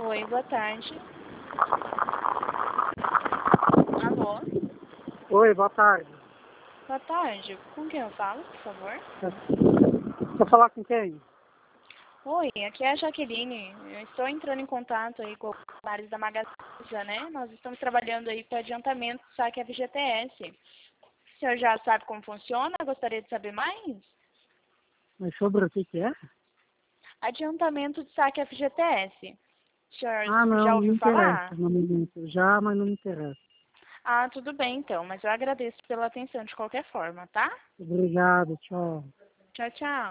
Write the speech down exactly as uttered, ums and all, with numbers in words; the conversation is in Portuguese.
Oi, boa tarde. Alô? Oi, boa tarde. Boa tarde. Com quem eu falo, por favor? Vou falar com quem? Oi, aqui é a Jaqueline. Eu estou entrando em contato aí com os usuários da Magazine, né? Nós estamos trabalhando aí com adiantamento do saque F G T S. O senhor já sabe como funciona? Gostaria de saber mais? Mas sobre o que que é? Adiantamento de saque F G T S. O senhor Ah, não, já não me ouviu interessa falar? no momento. Já, mas não me interessa. Ah, tudo bem então, mas eu agradeço pela atenção de qualquer forma, tá? Obrigado, tchau. Tchau, tchau.